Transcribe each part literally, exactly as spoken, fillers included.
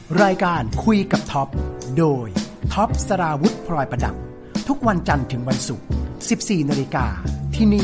รายการคุยกับท็อปโดยท็อปสราวุธพลอยประดับทุกวันจันทร์ถึงวันศุกร์ สิบสี่นาฬิกา ที่นี่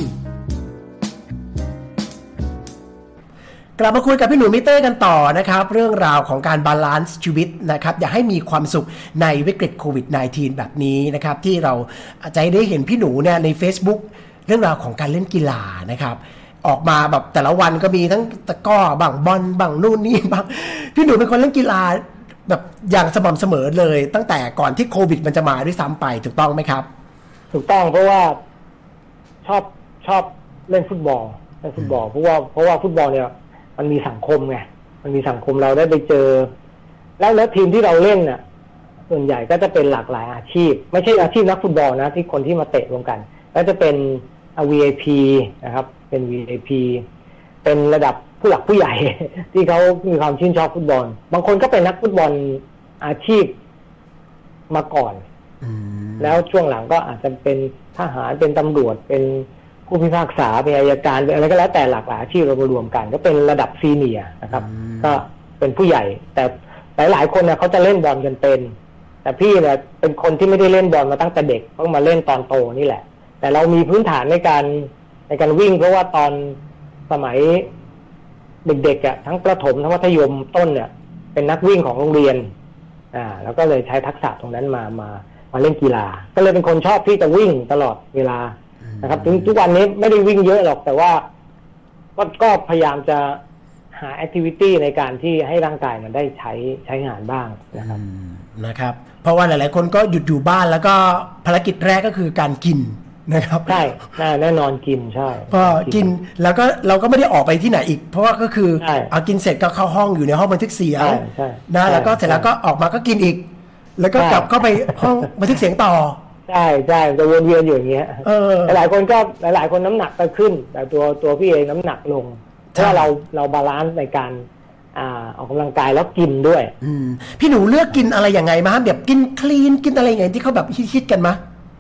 กลับมาคุยกับพี่หนูมิเตอร์กันต่อนะครับเรื่องราวของการบาลานซ์ชีวิตนะครับอย่าให้มีความสุขในวิกฤตโควิด สิบเก้า แบบนี้นะครับที่เราจะได้เห็นพี่หนูเนี่ยใน Facebook เรื่องราวของการเล่นกีฬานะครับออกมาแบบแต่ละวันก็มีทั้งตะกร้อบ้างบอลบ้างนู่นนี่บ้างพี่หนูเป็นคนเล่นกีฬาแบบอย่างสม่ำเสมอเลยตั้งแต่ก่อนที่โควิดมันจะมาด้วยซ้ำไปถูกต้องไหมครับถูกต้องเพราะว่าชอบชอบเล่นฟุตบอลเล่นฟุตบอลเพราะว่าเพราะว่าฟุตบอลเนี่ยมันมีสังคมไงมันมีสังคมเราได้ไปเจอแล้วแล้วทีมที่เราเล่นน่ะส่วนใหญ่ก็จะเป็นหลากหลายอาชีพไม่ใช่อาชีพนักฟุตบอลนะที่คนที่มาเตะรวมกันก็จะเป็น วี ไอ พี นะครับเป็น วี ไอ พี เป็นระดับผู้หลักผู้ใหญ่ที่เขามีความชื่นชอบฟุตบอลบางคนก็เป็นนักฟุตบอลอาชีพมาก่อนแล้วช่วงหลังก็อาจจะเป็นทหารเป็นตำรวจเป็นผู้พิพากษาเป็นอัยการเป็นอะไรก็แล้วแต่หลากหลายอาชีพเรารวมกันก็เป็นระดับซีเนียร์นะครับก็เป็นผู้ใหญ่แต่หลายๆคนเนี่ยเขาจะเล่นบอลกันเป็นแต่พี่เนี่ยเป็นคนที่ไม่ได้เล่นบอลมาตั้งแต่เด็กเพิ่งมาเล่นตอนโตนี่แหละแต่เรามีพื้นฐานในการในการวิ่งเพราะว่าตอนสมัยเด็กๆอ่ะทั้งประถมทั้งมัธยมต้นเนี่ยเป็นนักวิ่งของโรงเรียนอ่าแล้วก็เลยใช้ทักษะตรงนั้นมามามาเล่นกีฬาก็เลยเป็นคนชอบที่จะวิ่งตลอดเวลานะครับถึงทุกวันนี้ไม่ได้วิ่งเยอะหรอกแต่ว่าก็ก็พยายามจะหาแอคทิวิตี้ในการที่ให้ร่างกายมันได้ใช้ใช้งานบ้างนะครับนะครับเพราะว่าหลายๆคนก็หยุดอยู่บ้านแล้วก็ภารกิจแรกก็คือการกินนะครับใช่แน่นอนกินใช่ก็กินแล้วก็เราก็ไม่ได้ออกไปที่ไหนอีกเพราะว่าก็คือเอากินเสร็จก็เข้าห้องอยู่ในห้องบันทึกเสียงนะแล้วก็เสร็จแล้วก็ออกมาก็กินอีกแล้วก็กลับเข้าไปห้องบันทึกเสียงต่อใช่ใช่จะวนเวียนอยู่อย่างเงี้ยหลายคนก็หลายๆคนน้ำหนักก็ขึ้นแต่ตัวตัวพี่เองน้ำหนักลงเพราะเราเราบาลานซ์ในการอ่าออกกำลังกายแล้วกินด้วยพี่หนูเลือกกินอะไรยังไงมาแบบกินคลีนกินอะไรอย่างไงที่เขาแบบฮิตๆกันมั้ย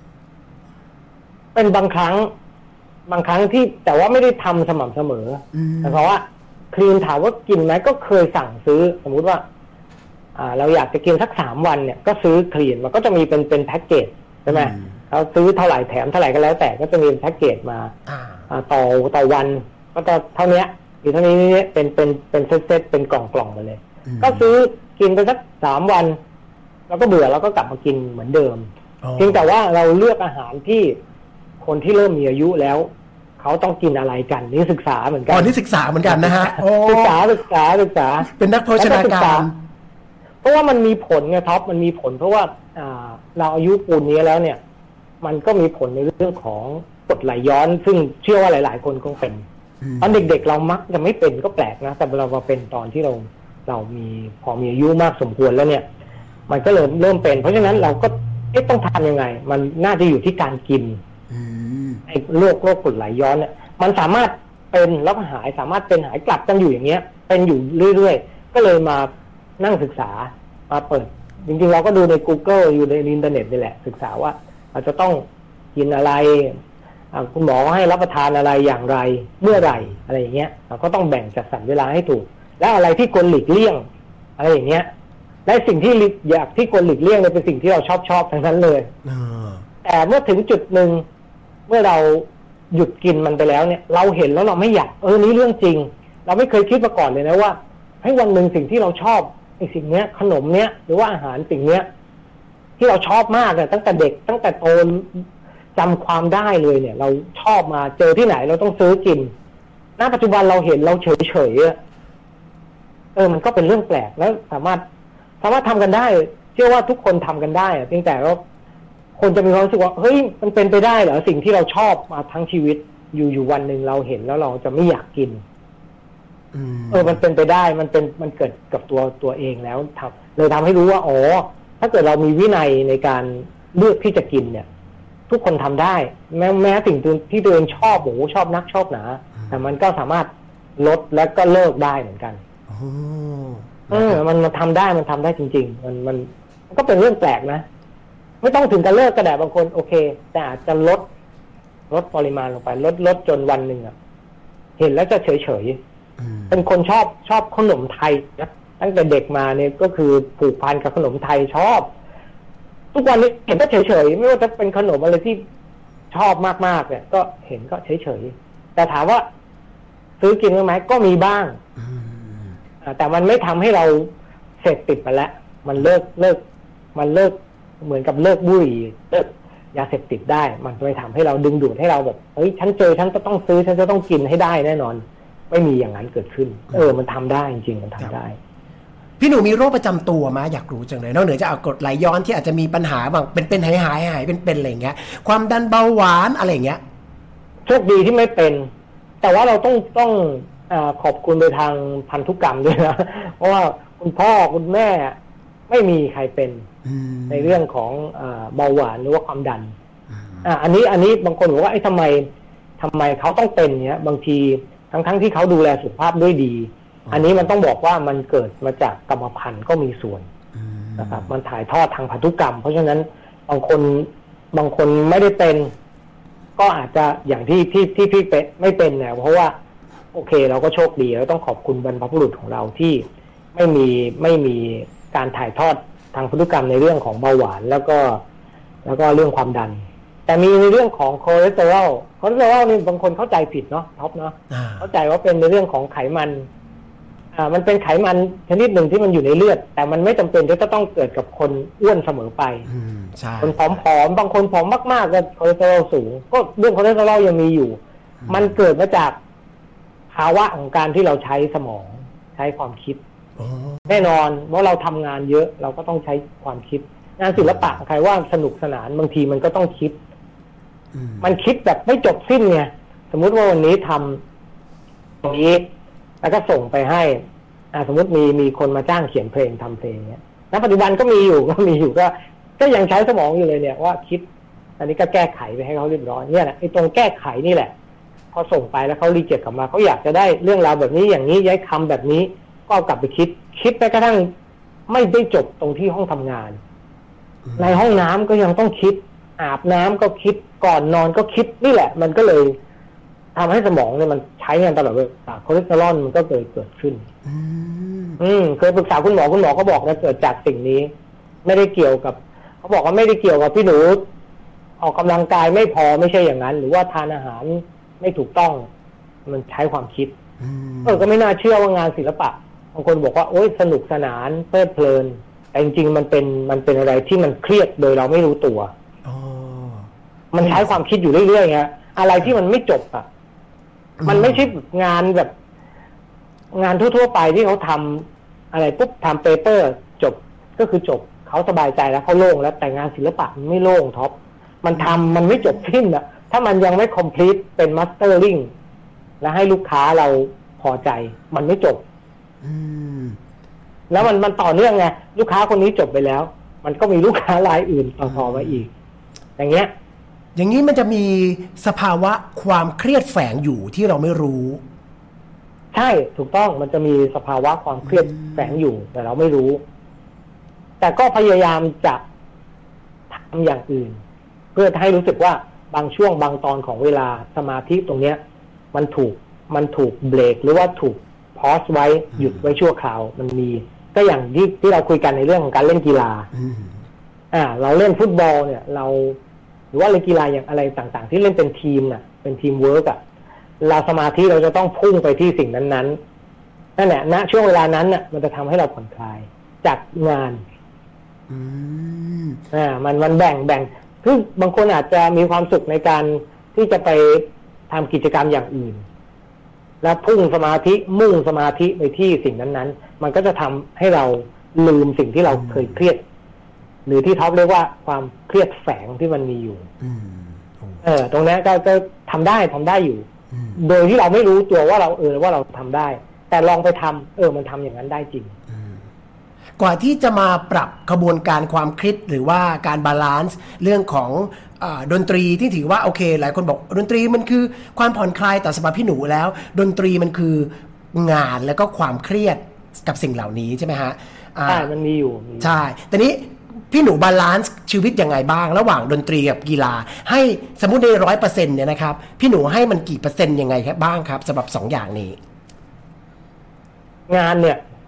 เป็นบางครั้งบางครั้งที่แต่ว่าไม่ได้ทำสม่ำเสมอแต่เพราะว่าคลีนถามว่ากินไหมก็เคยสั่งซื้อสมมุติว่าอ่าเราอยากจะกินสักสามวันเนี่ยก็ซื้อคลีนมันก็จะมีเป็นเป็นแพ็กเกจใช่ไหมเราซื้อเท่าไหร่แถมเท่าไหร่ก็แล้วแต่ก็จะมีแพ็กเกจมาต่อต่อวันก็จะเท่านี้อยู่เท่านี้นี่เป็นเป็นเป็นเซตๆเป็นกล่องกล่องไปเลยก็ซื้อกินไปสักสามวันแล้วก็เบื่อแล้วก็กลับมากินเหมือนเดิมเพียงแต่ว่าเราเลือกอาหารที่คนที่เริ่มมีอายุแล้วเขาต้องกินอะไรกันนี่ศึกษาเหมือนกันอ๋อนี่ศึกษาเหมือนกันนะฮะศึกษาศึกษาศึกษาเป็นนักโภชนาการเพราะว่ามันมีผลไงท็อปมันมีผลเพราะว่าเราอายุปูนนี้แล้วเนี่ยมันก็มีผลในเรื่องของกรดไหลย้อนซึ่งเชื่อว่าหลายๆคนคงเป็นตอนเด็กๆเรามักจะไม่เป็นก็แปลกนะแต่เรามาเป็นตอนที่เราเรามีพอมีอายุมากสมควรแล้วเนี่ยมันก็เริ่มเริ่มเป็นเพราะฉะนั้นเราก็เอ๊ะต้องทำยังไงมันน่าจะอยู่ที่การกินไอ้โรคโรคกรดไหลย้อนเนี่ยมันสามารถเป็นแล้วก็หายสามารถเป็นหายกลับกันอยู่อย่างเงี้ยเป็นอยู่เรื่อยๆก็เลยมานั่งศึกษามาเปิดจริงๆเราก็ดูใน Google อยู่ในอินเทอร์เน็ตนี่แหละศึกษาว่าเราจะต้องกินอะไรคุณหมอให้รับประทานอะไรอย่างไรเมื่อไหร่อะไรอย่างเงี้ยเราก็ต้องแบ่งจัดสรรเวลาให้ถูกแล้วอะไรที่ควรหลีกเลี่ยงอะไรอย่างเงี้ยและสิ่งที่อยากที่ควรหลีกเลี่ยงเนี่ยเป็นสิ่งที่เราชอบชอบทั้งนั้นเลยแต่เมื่อถึงจุดหนึ่งเมื่อเราหยุดกินมันไปแล้วเนี่ยเราเห็นแล้วเราไม่อยากเออนี่เรื่องจริงเราไม่เคยคิดมาก่อนเลยนะว่าให้วันหนึ่งสิ่งที่เราชอบไอ้สิ่งเนี้ยขนมเนี้ยหรือว่าอาหารสิ่งเนี้ยที่เราชอบมากเนี่ยตั้งแต่เด็กตั้งแต่โตจำความได้เลยเนี่ยเราชอบมาเจอที่ไหนเราต้องซื้อกินณปัจจุบันเราเห็นเราเฉยเฉยเออมันก็เป็นเรื่องแปลกแล้วสามารถสามารถทำกันได้เชื่อว่าทุกคนทำกันได้เพียงแต่ว่าคนจะมีความรู้สึกว่าเฮ้ยมันเป็นไปได้เหรอสิ่งที่เราชอบมาทั้งชีวิตอยู่อยู่วันหนึ่งเราเห็นแล้วเราจะไม่อยากกินเออมันเป็นไปได้มันเป็นมันเกิดกับตัวตัวเองแล้วทำเลยทำให้รู้ว่าอ๋อถ้าเกิดเรามีวินัยในการเลือกที่จะกินเนี่ยทุกคนทำได้แม้แม้สิ่งที่ตัวเองชอบโอ้ชอบนักชอบหนาแต่มันก็สามารถลดและก็เลิกได้เหมือนกันเออมันมันทำได้มันทำได้จริงๆมันมันก็เป็นเรื่องแปลกนะไม่ต้องถึงกับเลิกก็ได้บางคนโอเคแต่อาจจะลดลดปริมาณลงไปลดลดจนวันหนึ่งอ่ะเห็นแล้วจะเฉยเฉยเป็นคนชอบชอบขนมไทยนะตั้งแต่เด็กมาเนี่ยก็คือผูกพันกับขนมไทยชอบทุกวันนี้เห็นก็เฉยๆไม่ว่าจะเป็นขนมอะไรที่ชอบมากๆเนี่ยก็เห็นก็เฉยๆแต่ถามว่าซื้อกินไหมก็มีบ้างแต่มันไม่ทำให้เราเสพติดไปแล้วมันเลิกเลิกมันเลิกเหมือนกับเลิกบุหรี่เลิกยาเสพติดได้มันไม่ทำให้เราดึงดูดให้เราแบบเฮ้ยฉันเจอฉันจะต้องซื้อฉันจะต้องกินให้ได้แน่นอนไม่มีอย่างนั้นเกิดขึ้นเออมันทำได้จริงๆมันทำได้พี่หนูมีโรคประจำตัวมั้ยอยากรู้จังเลยนอกเหนือจากกรดไหลย้อนที่อาจจะมีปัญหาบางเป็นเป็นหายหายหายเป็นเป็นอะไรอย่างเงี้ยความดันเบาหวานอะไรอย่างเงี้ยโชคดีที่ไม่เป็นแต่ว่าเราต้องต้องอ่าขอบคุณไปทางพันธุกรรมด้วยนะเพราะว่าคุณพ่อคุณแม่ไม่มีใครเป็นในเรื่องของอ่าเบาหวานหรือว่าความดันอ่าอันนี้อันนี้บางคนบอกว่าไอ้ทำไมทำไมเขาต้องเป็นเนี้ยบางทีทั้งทั้งที่เขาดูแลสุขภาพด้วยดีอันนี้มันต้องบอกว่ามันเกิดมาจากกรรมพันธุ์ก็มีส่วนนะครับมันถ่ายทอดทางพันธุกรรมเพราะฉะนั้นบางคนบางคนไม่ได้เป็นก็อาจจะอย่างที่ที่ที่พี่เป็นไม่เป็นเนี่ยเพราะว่าโอเคเราก็โชคดีแล้วต้องขอบคุณบรรพบุรุษของเราที่ไม่มีไม่มีการถ่ายทอดทางพันธุกรรมในเรื่องของเบาหวานแล้วก็แล้วก็เรื่องความดันแต่มีในเรื่องของคอเลสเตอรอลคอเลสเตอรอลนี่บางคนเข้าใจผิดเนาะท็อปเนาะเข้าใจว่าเป็นในเรื่องของไขมันอ่ามันเป็นไขมันชนิดหนึ่งที่มันอยู่ในเลือดแต่มันไม่จำเป็นที่จะต้องเกิดกับคนอ้วนเสมอไปคนผอมๆบางคนผอมมากๆก็คอเลสเตอรอลสูงก็เรื่องคอเลสเตอรอลยังมีอยู่มันเกิดมาจากภาวะของการที่เราใช้สมองใช้ความคิดแน่นอนเพราะเราทำงานเยอะเราก็ต้องใช้ความคิดงานศิลปะใครว่าสนุกสนานบางทีมันก็ต้องคิดมันคิดแบบไม่จบสิ้นไงสมมุติว่าวันนี้ทำตรงนี้แล้วก็ส่งไปให้อ่าสมมติมีมีคนมาจ้างเขียนเพลงทำเพลงเนี้ยณปัจจุบันก็มีอยู่ก็มีอยู่ก็ก็ยังใช้สมองอยู่เลยเนี่ยว่าคิดอันนี้ก็แก้ไขไปให้เขาเรียบร้อยเนี่ยแหละไอ้ตรงแก้ไขนี่แหละพอส่งไปแล้วเขารีเจ็คกลับมาเขาอยากจะได้เรื่องราวแบบนี้อย่างนี้ย้ายคำแบบนี้ก็เอากลับไปคิดคิดไปกระทั่งไม่ได้จบตรงที่ห้องทำงานในห้องน้ำก็ยังต้องคิดอาบน้ำก็คิดก่อนนอนก็คิดนี่แหละมันก็เลยทำให้สมองเนี่ยมันใช้งานตลอดเวลาคอเลสเตอรอลมันก็เกิดเกิดขึ้นอืมเคยปรึกษาคุณหมอคุณหมอก็บอกนะเกิดจากสิ่งนี้ไม่ได้เกี่ยวกับเขาบอกว่าไม่ได้เกี่ยวกับพี่หนูออกกำลังกายไม่พอไม่ใช่อย่างนั้นหรือว่าทานอาหารไม่ถูกต้องมันใช้ความคิดเออก็ไม่น่าเชื่อว่างานศิลปะบางคนบอกว่าโอ๊ยสนุกสนานเพลิดเพลินแต่จริงๆมันเป็นมันเป็นอะไรที่มันเครียดโดยเราไม่รู้ตัวมันใช้ความคิดอยู่เรื่อยๆไงอะไรที่มันไม่จบอ่ะมันไม่ใช่งานแบบงานทั่วๆไปที่เขาทำอะไรปุ๊บทำเปเปอร์จบก็คือจบเขาสบายใจแล้วเขาโล่งแล้วแต่งานศิลปะมันไม่โล่งท็อปมันทำมันไม่จบสิ้นอ่ะถ้ามันยังไม่คอมพลีทเป็นมาสเตอร์ลิงแล้วให้ลูกค้าเราพอใจมันไม่จบแล้วมันมันต่อเนื่องไงลูกค้าคนนี้จบไปแล้วมันก็มีลูกค้ารายอื่นต่อๆมาอีกอย่างเงี้ยอย่างนี้มันจะมีสภาวะความเครียดแฝงอยู่ที่เราไม่รู้ใช่ถูกต้องมันจะมีสภาวะความเครียดแฝงอยู่แต่เราไม่รู้แต่ก็พยายามจะทำอย่างอื่นเพื่อให้รู้สึกว่าบางช่วงบางตอนของเวลาสมาธิตรงเนี้ยมันถูกมันถูกเบรกหรือว่าถูกพอสไว้หยุดไว้ชั่วคราวมันมีก็อย่างที่ที่เราคุยกันในเรื่องของการเล่นกีฬาอ่าเราเล่นฟุตบอลเนี่ยเราหรือว่าเล่นกีฬาอย่างอะไรต่างๆที่เล่นเป็นทีมน่ะเป็นทีมเวิร์กอ่ะเราสมาธิเราจะต้องพุ่งไปที่สิ่งนั้นๆนั่นแหละณช่วงเวลานั้นน่ะมันจะทำให้เราผ่อนคลายจากงานอืมอ่ามันมันแบ่งแบ่งคือบางคนอาจจะมีความสุขในการที่จะไปทำกิจกรรมอย่างอื่นแล้วพุ่งสมาธิมุ่งสมาธิไปที่สิ่งนั้นๆมันก็จะทำให้เราลืมสิ่งที่เราเคยเครียดหรือที่ท็อปเรียกว่าความเครียดแฝงที่มันมีอยู่เออตรงนี้ก็ก็ทำได้ทำได้อยู่โดยที่เราไม่รู้ตัวว่าเราเออว่าเราทำได้แต่ลองไปทำเออมันทำอย่างนั้นได้จริงกว่าที่จะมาปรับกระบวนการความคิดหรือว่าการบาลานซ์เรื่องของอ่าดนตรีที่ถือว่าโอเคหลายคนบอกดนตรีมันคือความผ่อนคลายแต่สำหรับพี่หนูแล้วดนตรีมันคืองานแล้วก็ความเครียดกับสิ่งเหล่านี้ใช่ไหมฮะใช่มันมีอยู่ใช่แต่นี้พี่หนูบาลานซ์ชีวิตยังไงบ้างระหว่างดนตรีกับกีฬาให้สมมุติในร้อยเปอร์เซ็นต์เนี่ยนะครับพี่หนูให้มันกี่เปอร์เซ็นต์ยังไงบ้างครับสำหรับสองอย่างนี้งานเนี่ย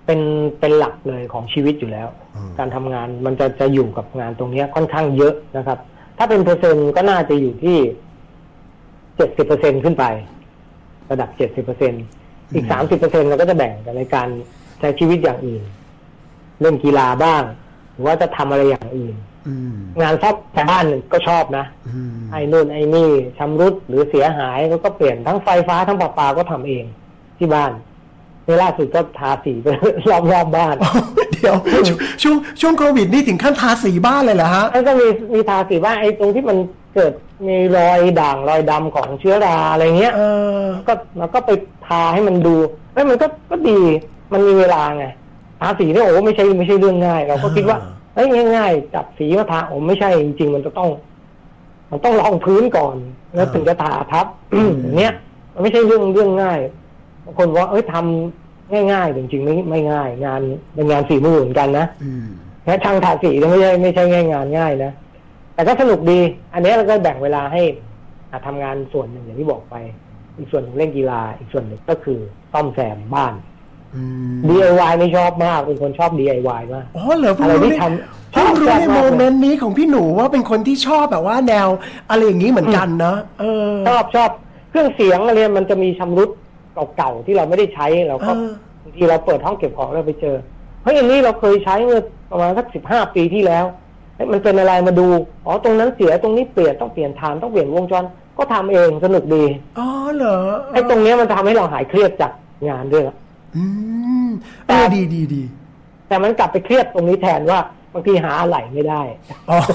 เป็นเป็นหลักเลยของชีวิตอยู่แล้วการทำงานมันจะจะอยู่กับงานตรงนี้ค่อนข้างเยอะนะครับถ้าเป็นเปอร์เซ็นต์ก็น่าจะอยู่ที่เจ็ดสิบเปอร์เซ็นต์ขึ้นไประดับเจ็ดสิบเปอร์เซ็นต์อีกสามสิบเปอร์เซ็นต์เราก็จะแบ่งกันในการใช้ชีวิตอย่างอื่นเล่นกีฬาบ้างหรือว่าจะทำอะไรอย่างอื่นงานซ่อมแซมบ้านก็ชอบนะไอ้นู่นไอ้นี่ชำรุดหรือเสียหายก็เปลี่ยนทั้งไฟฟ้าทั้งประปาก็ทำเองที่บ้านในล่าสุดก็ทาสีไปรอบรอบบ้านเดี๋ยวช่วงช่วงโควิดนี่ถึงขั้นทาสีบ้านเลยเหรอฮะแล้วก็มีมีทาสีบ้านไอ้ตรงที่มันเกิดมีรอยด่างรอยดำของเชื้อราอะไรเงี้ยก็เราก็ไปทาให้มันดูแล้วมันก็ก็ดีมันมีเวลาไงทาสีนี่โอ้ไม่ใช่ไม่ใช่เรื่องง่ายเราก็คิดว่าเฮ้ยง่ายๆจับสีมาทาโอ้ไม่ใช่จริงๆมันจะต้องมันต้องรองพื้นก่อนแล้วถึงจะทาทับอย่างเนี้ยมันไม่ใช่เรื่องเรื่องง่ายบางคนว่าเอ้ยทำง่ายๆจริงๆไม่ไม่ง่ายงานเป็นงานฝีมือเหมือนกันนะแค่ช่างทาสีไม่ใช่ไม่ใช่ง่ายงานง่ายนะแต่ก็สนุกดีอันนี้เราก็แบ่งเวลาให้ทำงานส่วนหนึ่งอย่างที่บอกไปอีกส่วนหนึ่งเล่นกีฬาอีกส่วนหนึ่งก็คือซ่อมแซมบ้าน ดี ไอ วาย ไม่ชอบมากเป็นคนชอบ ดี ไอ วาย มากอ๋อเหรออะไรที่ทำชอบรู้ในโมเมนต์นี้ของพี่หนูว่าเป็นคนที่ชอบแบบว่าแนวอะไรอย่างนี้เหมือนกันนะเออชอบชอบเครื่องเสียงอะไรมันจะมีชำรุดเก่าๆที่เราไม่ได้ใช้เราก็บางทีเราเปิดห้องเก็บของเราไปเจอเฮ้ยอันนี้เราเคยใช้เมื่อประมาณสักสิบห้าปีที่แล้วมันเป็นอะไรมาดูอ๋อตรงนั้นเสียตรงนี้เปลี่ยนต้องเปลี่ยนฐานต้องเปลี่ยนวงจรก็ทำเองสนุกดีอ๋อเหรอไอ้ตรงนี้มันทำให้เราหายเครียดจากงานด้วยอืมแต่ดีดีดีแต่มันกลับไปเครียดตรงนี้แทนว่าบางทีหาอะไหล่ไม่ได้อ๋อ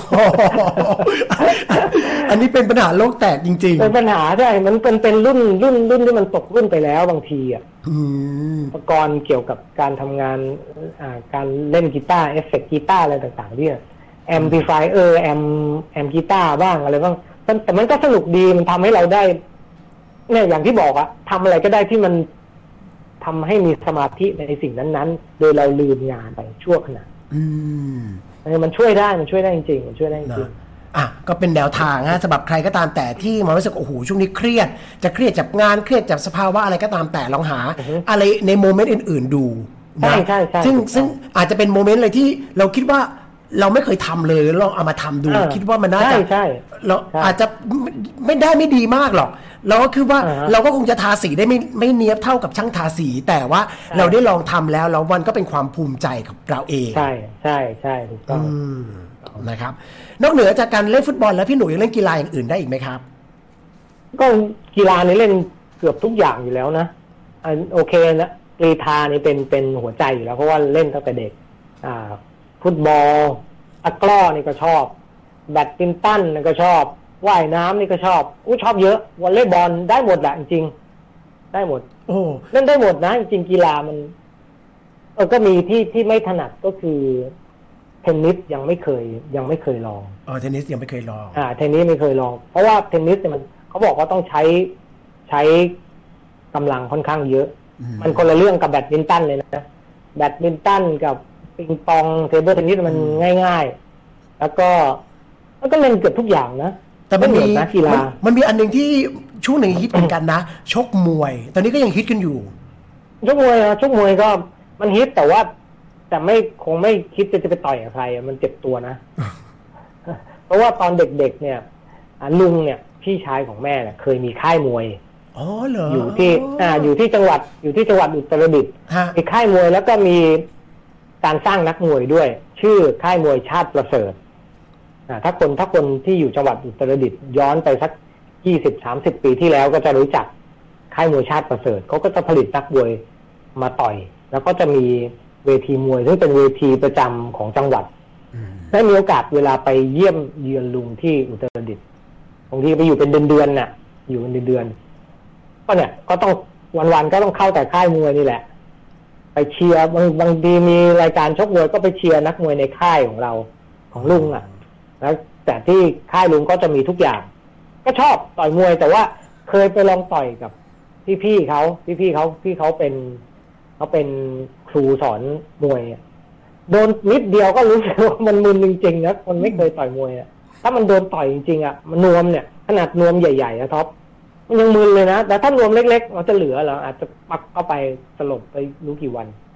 อันนี้เป็นปัญหาโลกแตกจริงๆเป็นปัญหาใช่มันเป็นเป็นรุ่นรุ่นรุ่นที่มันตกรุ่นไปแล้วบางทีอ่ะอุปกรณ์เกี่ยวกับการทำงานอ่าการเล่นกีตาร์เอฟเฟกต์กีตาร์อะไรต่างๆเนี่ยแอมพลิฟายเออร์แอมแอมกีตาร์บ้างอะไรบ้างแต่มันก็สนุกดีมันทำให้เราได้เนี่ยอย่างที่บอกอะทำอะไรก็ได้ที่มันทำให้มีสมาธิในสิ่งนั้นๆโดยเราลืมงานไปชั่วขณะอืมมันช่วยได้มันช่วยได้จริงๆมันช่วยได้จริงอ่ะก็เป็นแนวทางนะสำหรับใครก็ตามแต่ที่มารู้สึกโอ้โหช่วงนี้เครียดจะเครียดจากงานเครียดจากสภาวะอะไรก็ตามแต่ลองหาอะไรในโมเมนต์อื่นๆดูใช่ใช่ใช่ซึ่งซึ่งอาจจะเป็นโมเมนต์อะไรที่เราคิดว่าเราไม่เคยทำเลยลองเอามาทำดูคิดว่ามันน่าจะเราอาจจะไม่ได้ไม่ดีมากหรอกเราก็คือว่าเราก็คงจะทาสีได้ไม่ไม่เนียบเท่ากับช่างทาสีแต่ว่าเราได้ลองทำแล้วแล้วมันก็เป็นความภูมิใจกับเราเองใช่ใช่ใช่ถูกต้องนะครับนอกเหนือจากการเล่นฟุตบอลแล้วพี่หนุ่ยยังเล่นกีฬาอย่างอื่นได้อีกไหมครับก็กีฬานี่เล่นเกือบทุกอย่างอยู่แล้วนะโอเคนะกรีฑานี่เป็นเป็นหัวใจอยู่แล้วเพราะว่าเล่นตั้งแต่เด็กอ่าฟุตบอลตะกร้อนี่ก็ชอบแบดมินตันนี่ก็ชอบว่ายน้ำนี่ก็ชอบอู้ชอบเยอะวอลเลย์บอลได้หมดแหละจริงๆได้หมดโอ้เล่นได้หมดนะจริงๆกีฬามันเออก็มีที่ที่ไม่ถนัดก็คือเทนนิสยังไม่เคยยังไม่เคยลองอ๋อเทนนิสยังไม่เคยลองอ่าเทนนิสไม่เคยลองเพราะว่าเทนนิสเนี่ยมันเขาบอกว่าต้องใช้ใช้กำลังค่อนข้างเยอะมันคนละเรื่องกับแบดมินตันเลยนะแบดมินตันกับปิงปองเทเบิลเทนนิสมันง่ายๆแล้วก็มันก็เล่นเกือบทุกอย่างนะแต่มันมีกีฬามันมีอันหนึ่งที่ช่วงหนึ่งฮิตเหมือนกันนะชกมวยตอนนี้ก็ยังฮิตกันอยู่ชกมวยชกมวยก็มันฮิตแต่ว่าแต่ไม่คงไม่คิดจะจะไปต่อยกับใครมันเจ็บตัวนะเพราะว่าตอนเด็กๆเนี่ยลุงเนี่ยพี่ชายของแม่เนี่ยเคยมีค่ายมวยอ๋อเหรออยู่ที่อ่าอยู่ที่จังหวัดอยู่ที่จังหวัดอุตรดิตถ์มีค่ายมวยแล้วก็มีการสร้างนักมวยด้วยชื่อค่ายมวยชาติประเสริฐอ่าถ้าคนถ้าคนที่อยู่จังหวัดอุตรดิตถ์ย้อนไปสัก ยี่สิบสามสิบ ปีที่แล้วก็จะรู้จักค่ายมวยชาติประเสริฐเขาก็จะผลิตนักมวยมาต่อยแล้วก็จะมีเวทีมวยซึ่งเป็นเวทีประจำของจังหวัดได้มีโอกาสเวลาไปเยี่ยมเยือนลุงที่อุตรดิตถ์บางทีไปอยู่เป็นเดือนๆน่ะอยู่เป็นเดือนๆก็เนี่ยก็ต้องวันๆก็ต้องเข้าแต่ค่ายมวยนี่แหละไปเชียร์บางบางทีมีรายการชกมวยก็ไปเชียร์นักมวยในค่ายของเราของลุงอ่ะแล้วแต่ที่ค่ายลุงก็จะมีทุกอย่างก็ชอบต่อยมวยแต่ว่าเคยไปลองต่อยกับพี่ๆเขาพี่ๆเขาพี่เขาเป็นเขาเป็นครูสอนมวยโดนนิดเดียวก็รู้สึกว่ามันมึนจริงๆนะคนไม่เคยต่อยมวยอ่ะถ้ามันโดนต่อยจริงๆอ่ะมันนวมเนี่ยขนาดนวมใหญ่ๆนะท็อปมันยังมึนเลยนะแต่ถ้านวมเล็กๆเราจะเหลือเหรออาจจะปักเข้าไปสลบไปรู้กี่วัน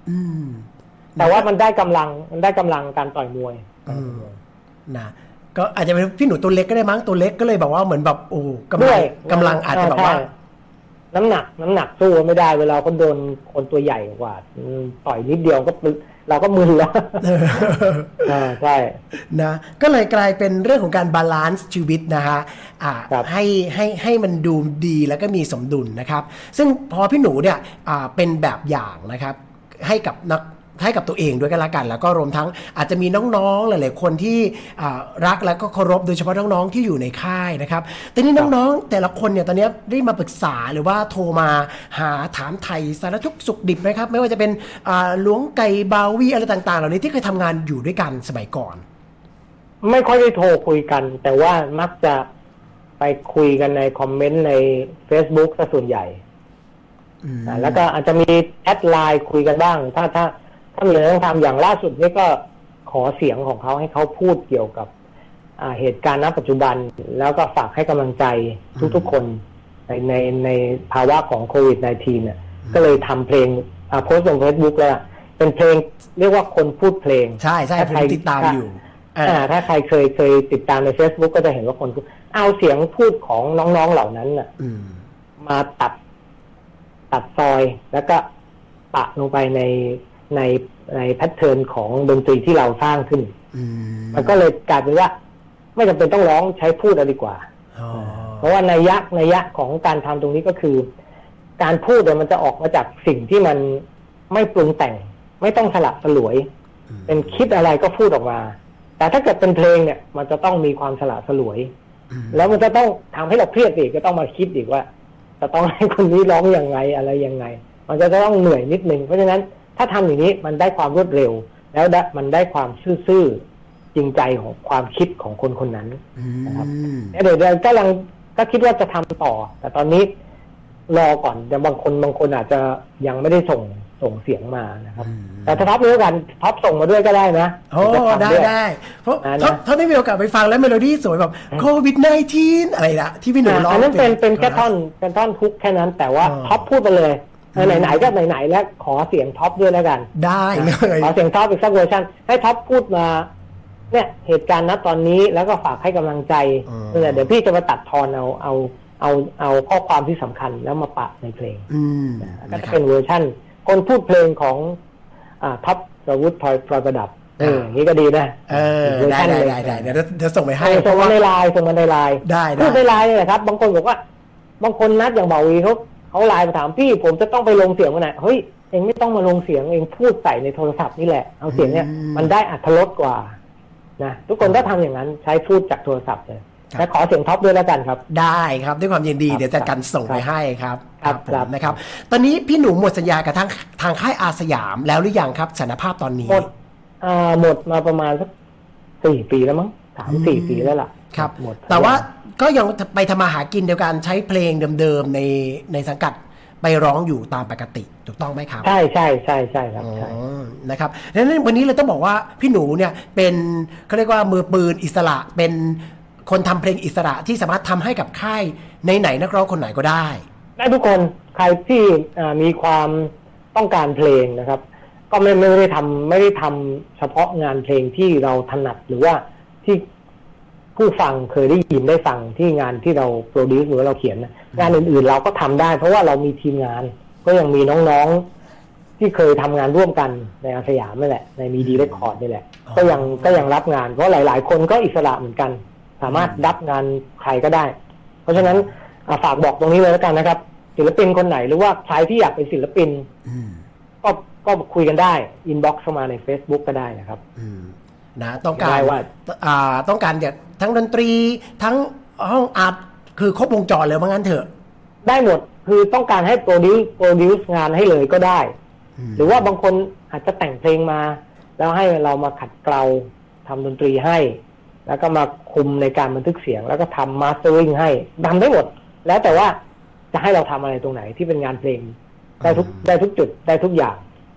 อืมแต่ว่ามันได้กำลังมันได้กำลังการต่อยมวยนะก็อาจจะเป็นพี่หนูตัวเล็กก็ได้มั้งตัวเล็กก็เลยบอกว่าเหมือนแบบโอ้กำลังกำลังอาจจะแบบว่าน้ำหนักน้ำหนักสู้ไม่ได้เวลาเขาโดนคนตัวใหญ่กว่าต่อยนิดเดียวก็เราก็มึนแล้วอ่าใช่นะก็เลยกลายเป็นเรื่องของการบาลานซ์ชีวิตนะฮะอ่าให้ให้ให้มันดูดีแล้วก็มีสมดุลนะครับซึ่งพอพี่หนูเนี่ยอ่าเป็นแบบอย่างนะครับให้กับนักให้กับตัวเองด้วยกันละกันแล้วก็รวมทั้งอาจจะมีน้องๆหลายๆคนที่รักและก็เคารพโดยเฉพาะน้องๆที่อยู่ในค่ายนะครับแต่นี่น้องๆแต่ละคนเนี่ยตอนนี้ได้มาปรึกษาหรือว่าโทรมาหาถามไถ่สารทุกข์สุขดิบนะครับไม่ว่าจะเป็นหลวงไก่บาวีอะไรต่างๆเหล่านี้ที่เคยทำงานอยู่ด้วยกันสมัยก่อนไม่ค่อยได้โทรคุยกันแต่ว่ามักจะไปคุยกันในคอมเมนต์ใน Facebook ซะส่วนใหญ่แล้วก็อาจจะมีแอดไลน์คุยกันบ้างถ้าถ้าถ้ามีอะไรต้องทำอย่างล่าสุดนี่ก็ขอเสียงของเขาให้เขาพูดเกี่ยวกับเหตุการณ์ณปัจจุบันแล้วก็ฝากให้กำลังใจทุกๆคนในในในภาวะของโควิด สิบเก้า เนี่ยก็เลยทำเพลงโพสต์ลง Facebook แล้วเป็นเพลงเรียกว่าคนพูดเพลงใช่ใช่ผมติดตามอยู่ถ้าใครเคยเคยติดตามใน Facebook ก็จะเห็นว่าคนเอาเสียงพูดของน้องๆเหล่านั้นน่ะมาตัดตัดซอยแล้วก็ปะลงไปในในในแพทเทิร์นของดนตรีที่เราสร้างขึ้นมันก็เลยกลายเป็นว่าไม่จำเป็นต้องร้องใช้พูดดีกว่าเพราะว่านัยยะนัยยะของการทำตรงนี้ก็คือการพูดเนี่ยมันจะออกมาจากสิ่งที่มันไม่ปรุงแต่งไม่ต้องสลับสลวยเป็นคิดอะไรก็พูดออกมาแต่ถ้าเกิดเป็นเพลงเนี่ยมันจะต้องมีความสลับสลวยแล้วมันจะต้องทำให้เราเครียดอีกก็ต้องมาคิดอีกว่าจะต้องให้คนนี้ร้องยังไงอะไรยังไงมันจะต้องเหนื่อยนิดนึงเพราะฉะนั้นถ้าทำอย่างนี้มันได้ความรวดเร็วแล้วมันได้ความซื่อๆจริงใจของความคิดของคนคนนั้นนะครับเดี๋ยวเรากำลังก็คิดว่าจะทำต่อแต่ตอนนี้รอก่อนแต่บางคนบางคนอาจจะยังไม่ได้ส่งส่งเสียงมานะครับแต่ถ้าท็อปนี้กันท็อปส่งมาด้วยก็ได้นะโอ้ได้ได้เพราะท็อปท็อปได้มีโอกาสไปฟังแล้วเมโลดี้สวยแบบโควิด สิบเก้า อะไรละที่พี่หนูร้องอันนั้นเป็นเป็นแค่ท่อนเป็นท่อนฮุกแค่นั้นแต่ว่าท็อปพูดไปเลยไหนๆก็ไหนๆแล้วขอเสียงท็อปด้วยแล้วกันได้เลยขอเสียงท็อปอีกสักเวอร์ชันให้ท็อปพูดมาเนี่ยเหตุการณ์ณตอนนี้แล้วก็ฝากให้กำลังใจเดี๋ยวพี่จะมาตัดทอนเอาเอาเอาเอาข้อความที่สำคัญแล้วมาปะในเพลงก็จะเป็นเวอร์ชันคนพูดเพลงของท็อปสวุฒิพลอยพลอยประดับเออนี่ก็ดีนะเออได้ได้ได้เดี๋ยวจะส่งไปให้ส่งมาในไลน์ส่งมาในไลน์ได้พูดในไลน์นี่แหละครับบางคนบอกว่าบางคนนัดอย่างเบาวีเขาเขาไลน์มาถามพี่ผมจะต้องไปลงเสียงวันไหนเฮ้ยเองไม่ต้องมาลงเสียงเองพูดใส่ในโทรศัพท์นี่แหละเอาเสียงเนี่ยมันได้อรรถรสกว่านะทุกคนก็ทำอย่างนั้นใช้พูดจากโทรศัพท์เลยและขอเสียงท็อปด้วยแล้วกันครับได้ครับด้วยความยินดีเดี๋ยวจะกันส่งไปให้ครับครับนะครับตอนนี้พี่หนูหมดสัญญากับทางทางค่ายอาสยามแล้วหรือยังครับสถานภาพตอนนี้หมดอ่าหมดมาประมาณสักสี่ปีแล้วมั้งสามสี่ปีแล้วล่ะครับหมดแต่ว่าก็ยังไปทำมาหากินเดียวกันใช้เพลงเดิมๆในในสังกัดไปร้องอยู่ตามปกติถูกต้องไหมครับใช่ใช่ใช่ใช่ครับใช่นะครับดังนั้นวันนี้เราต้องบอกว่าพี่หนูเนี่ยเป็นเขาเรียกว่ามือปืนอิสระเป็นคนทำเพลงอิสระที่สามารถทำให้กับค่ายไหนๆนักร้องคนไหนก็ได้ได้ทุกคนใครที่มีความต้องการเพลงนะครับก็ไม่ไม่ได้ทำไม่ได้ทำเฉพาะงานเพลงที่เราถนัดหรือว่าที่ผู้ฟังเคยได้ยินได้ฟังที่งานที่เราโปรดิวซ์หรือเราเขียนงานอื่นๆเราก็ทำได้เพราะว่าเรามีทีมงานก็ยังมีน้องๆที่เคยทำงานร่วมกันในอาสยามนี่แหละในมีดีเรคคอร์ดนี่แหละก็ยังก็ยังรับงานเพราะหลายๆคนก็อิสระเหมือนกันสามารถรับงานใครก็ได้เพราะฉะนั้นฝากบอกตรงนี้เลยแล้วกันนะครับศิลปินคนไหนหรือว่าใครที่อยากเป็นศิลปินก็ก็คุยกันได้อินบ็อกซ์เข้ามาใน Facebook ก็ได้นะครับนะต้องการว่าอ่าต้องการเนี่ยทั้งดนตรีทั้งห้องอัดคือครบวงจรเลยว่างั้นเถอะได้หมดคือต้องการให้โปรดิวซ์โปรดิวซ์งานให้เลยก็ได้หรือว่าบางคนอาจจะแต่งเพลงมาแล้วให้เรามาขัดเกลาทำดนตรีให้แล้วก็มาคุมในการบันทึกเสียงแล้วก็ทำมาสเตอริงให้ทำได้หมดแล้วแต่ว่าจะให้เราทำอะไรตรงไหนที่เป็นงานเพลงได้ทุกได้ทุกจุดได้ทุกอย่าง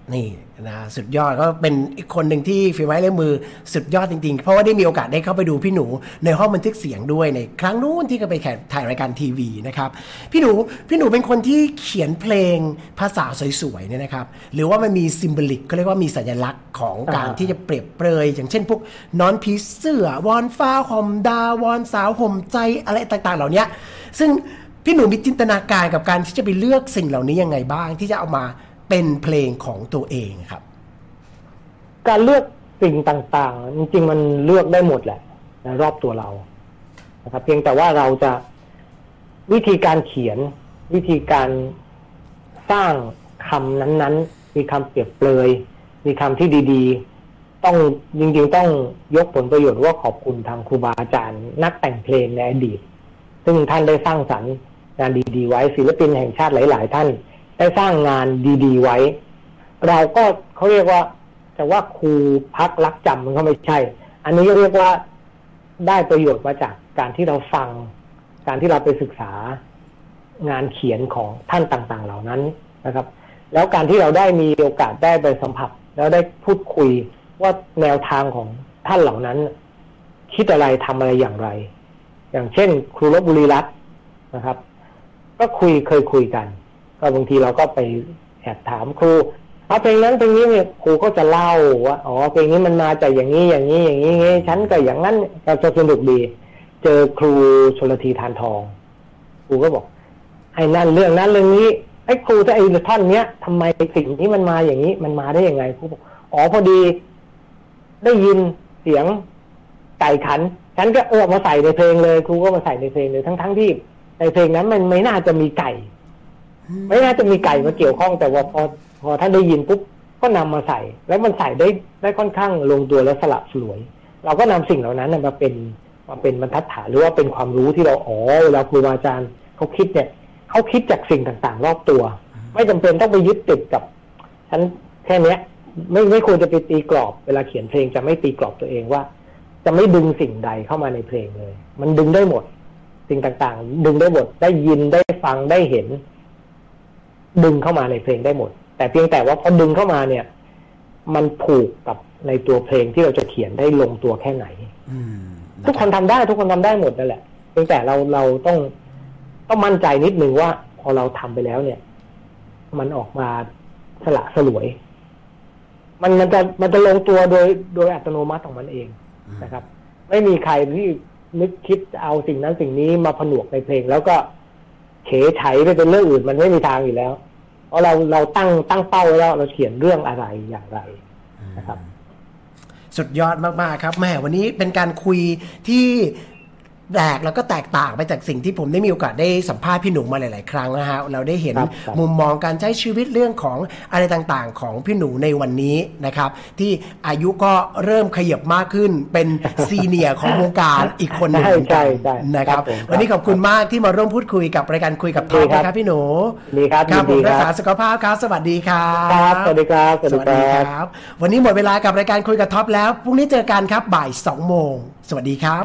นี่นะสุดยอดก็เป็นอีกคนหนึ่งที่ฝีไม้ลายมือสุดยอดจริงๆเพราะว่าได้มีโอกาสได้เข้าไปดูพี่หนูในห้องบันทึกเสียงด้วยในครั้งนู้นที่ก็ไปถ่ายรายการทีวีนะครับพี่หนูพี่หนูเป็นคนที่เขียนเพลงภาษาสวยๆเนี่ยนะครับหรือว่ามันมีซิมโบลิกก็เรียกว่ามีสัญลักษณ์ของการที่จะเปรียบเปรยอย่างเช่นพวกนอนผีเสื้อวอนฟ้าห่มดาววอนสาวห่มใจอะไรต่างๆเหล่านี้ซึ่งพี่หนูมีจินตนาการกับการที่จะไปเลือกสิ่งเหล่านี้ยังไงบ้างที่จะเอามาเป็นเพลงของตัวเองครับการเลือกสิ่งต่างๆจริงๆมันเลือกได้หมดแหละนะรอบตัวเรานะครับเพียงแต่ว่าเราจะวิธีการเขียนวิธีการสร้างคำนั้นๆมีคำเปรียบเปรยมีคำที่ดีๆต้องจริงๆต้องยกผลประโยชน์ว่าขอบคุณทางครูบาอาจารย์นักแต่งเพลงในอดีตซึ่งท่านได้สร้างสรรค์งานดีๆไว้ศิลปินแห่งชาติหลายๆท่านได้สร้างงานดีๆไว้เราก็เขาเรียกว่าแต่ว่าครูพักรักจำมันก็ไม่ใช่อันนี้เรียกว่าได้ประโยชน์มาจากการที่เราฟังการที่เราไปศึกษางานเขียนของท่านต่างๆเหล่านั้นนะครับแล้วการที่เราได้มีโอกาสได้ไปสัมผัสแล้วได้พูดคุยว่าแนวทางของท่านเหล่านั้นคิดอะไรทำอะไรอย่างไรอย่างเช่นครูลพบุรีรัตน์นะครับก็คุยเคยคุยกันก็บางทีเราก็ไปแอบถามครูเอาเพลงนั้นเพลงนี้เนี่ยครูก็จะเล่าว่าอ๋อเพลงนี้มันมาจากอย่างนี้อย่างนี้อย่างนี้อย่างนี้ฉันก็อย่างนั้นก็จะสนุกดีเจอครูชลธีทานทองครูก็บอกไอ้นั่นเรื่องนั้นเรื่องนี้ไอ้ครูจะไอ้ท่อนเนี้ยทำไมสิ่งที่มันมาอย่างนี้มันมาได้ยังไงครูบอกอ๋อพอดีได้ยินเสียงไก่ขันฉันก็เออมาใส่ในเพลงเลยครูก็มาใส่ในเพลงเลยทั้งทั้งที่ในเพลงนั้นมันไม่น่าจะมีไก่ไม่น่าจะมีไก่มาเกี่ยวข้องแต่ว่าพอพอท่านได้ยินปุ๊บก็นำมาใส่แล้วมันใส่ได้ได้ค่อนข้างลงตัวและสละสลวยเราก็นำสิ่งเหล่านั้นมาเป็นมาเป็นบรรทัดฐานหรือว่าเป็นความรู้ที่เราอ๋อเวลาครูบาอาจารย์เขาคิดเนี่ยเขาคิดจากสิ่งต่างๆรอบตัวไม่จำเป็นต้องไปยึดติดกับฉันแค่เนี้ยไม่ไม่ควรจะไปตีกรอบเวลาเขียนเพลงจะไม่ตีกรอบตัวเองว่าจะไม่ดึงสิ่งใดเข้ามาในเพลงเลยมันดึงได้หมดสิ่งต่างๆดึงได้หมดได้ยินได้ฟังได้เห็นดึงเข้ามาในเพลงได้หมดแต่เพียงแต่ว่าพอดึงเข้ามาเนี่ยมันผูกกับในตัวเพลงที่เราจะเขียนได้ลงตัวแค่ไหนทุกคนทำได้ทุกคนทำได้หมดนั่นแหละเพียงแต่เราเราต้องต้องมั่นใจนิดนึงว่าพอเราทำไปแล้วเนี่ยมันออกมาสละสลวยมันมันจะมันจะลงตัวโดยโดยอัตโนมัติของมันเองนะครับไม่มีใครที่นึกคิดเอาสิ่งนั้นสิ่งนี้มาผนวกในเพลงแล้วก็เฉยไฉไปเป็นเรื่องอื่นมันไม่มีทางอยู่แล้วเพราะเราเราตั้งตั้งเป้าไว้แล้วเราเขียนเรื่องอะไรอย่างไรนะครับสุดยอดมากๆครับแม่วันนี้เป็นการคุยที่แปลกแล้วก็แตกต่างไปจากสิ่งที่ผมได้มีโอกาสได้สัมภาษณ์พี่หนูมาหลายๆครั้งนะฮะเราได้เห็นมุมมองการใช้ชีวิตเรื่องของอะไรต่างๆของพี่หนูในวันนี้นะครับที่อายุก็เริ่มขยับมากขึ้นเป็นซีเนียร์ของวงการอีกคนหนึ่งนะครับวันนี้ขอบคุณมากที่มาร่วมพูดคุยกับรายการคุยกับท็อปนะครับพี่หนูดีครับครับผมรักษาสุขภาพครับสวัสดีครับครับสวัสดีครับสวัสดีครับวันนี้หมดเวลากับรายการคุยกับท็อปแล้วพรุ่งนี้เจอกันครับบ่ายสองโมงสวัสดีครับ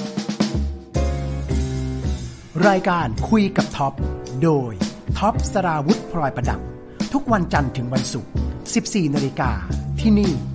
รายการคุยกับท็อปโดยท็อปสราวุธพลอยประดับทุกวันจันทร์ถึงวันศุกร์ สิบสี่นาฬิกา ที่นี่